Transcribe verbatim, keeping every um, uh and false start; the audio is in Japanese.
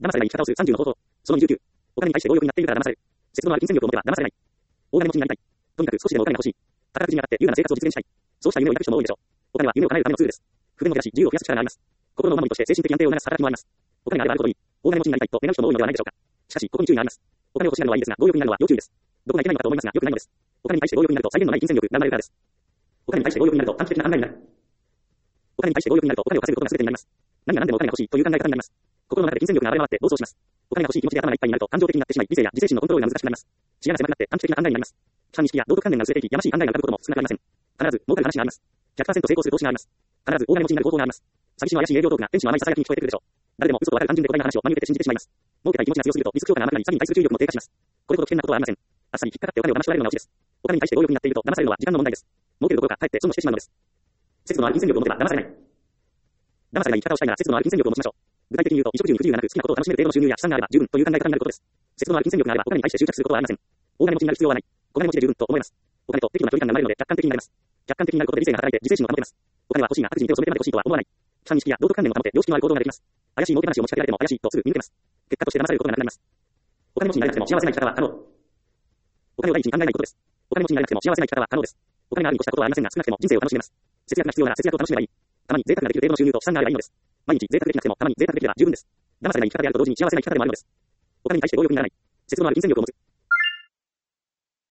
騙されない生き方をするさんじゅうの方法。そのにじゅうきゅう。お金に対して強欲になっているから騙される。節度のある金銭力を持てば騙されない。大金持ちになりたい。とにかく少しでもお金が欲しい。宝くじに当たって優雅な生活を実現したい。そうした夢を抱く人も多いでしょう。お金は夢を叶えるためのツールです。不便を減らし、自由を増やす力があります。心のお守りとして精神的安定を促す働きもあります。お金があればあるほどいい。大金持ちになりたいと願う人も多いのではないでしょうか。しかし、ここに注意があります。お金を欲しがるのはいいですが、強欲になるのは要注意です。どこがいけないのかと思いますが、良くないのです。お金に対して強欲になると際限のない金銭力が生まれるからです。お金に対して強欲になると短期的な考えになる。お金に対して強欲になるとお金を稼ぐことが全てになります。何が何でもお金が欲しいという考え方になります。心の中で金銭力が現れ回って暴走します。お金が欲しい気持ちで頭がいっぱいになると感情的になってしまい、理性や自制心のコントロールが難しくなります。視野が狭くなって短期的な考えになります。機関認識や道徳観念が薄れていき、やましい考えが浮かぶことも少なくありません。必ず儲かる話があります。ひゃくパーセント 成功する投資があります。必ず大金持ちになる方法があります。詐欺師の怪しい営業トークが天使の甘い囁きに聞こえてくるでしょう。誰でも嘘とわかる単純で答えな話を真に受けて信じてしまいます。儲けたい気持ちが強すぎるとリスク評価が甘くなり、詐欺に対する注意力も低下します。これほど危険なことはありません。あっさり引っかかってお金を騙し取られるのがオチです。お金に対して強欲になっていると騙されるのは時間の問題です。儲けるどころかかえって損をしてしまうのです。節度のある金銭力を持てば騙されない。騙されない生き方をしたいなら節度のある金銭力を持ちましょう。具体的に言うと、衣食住に不自由がなく好きなことを楽しめる程度の収入や資産があれば十分という考え方になることです。節度のある金銭力があればお金に対して執着することはありません。大金持ちになる必要はない。小金持ちで十分と思います。お金と適度な距離感が生まれるので客観的になります。客観的になることで理性が働いて自制心を保てます。お金は欲しいが悪事に手を染めてまで欲しいとは思わない。機関認識や道徳観念を保て良識のある行動ができます。怪しい儲け話を持ちかけられても怪しいとすぐ見抜けます。結果として騙されることがなくなります。お金持ちになりたくても幸せな生き方は可能。お金を第一に考えないことです。お金持ちになりたくても幸せな生き方は可能です。お金があるに越したことはありませんが、少なくても人生を楽しめます。節約が必要なら節約を楽しめばいい。たまに贅沢ができる程度の収入と資産があればいいのです。毎日贅沢できなくてもたまに贅沢できれば十分です。騙されない生き方であると同時に幸せな生き方でもあるのです。お金に対して強欲にならない。節度のある金銭力を持つ。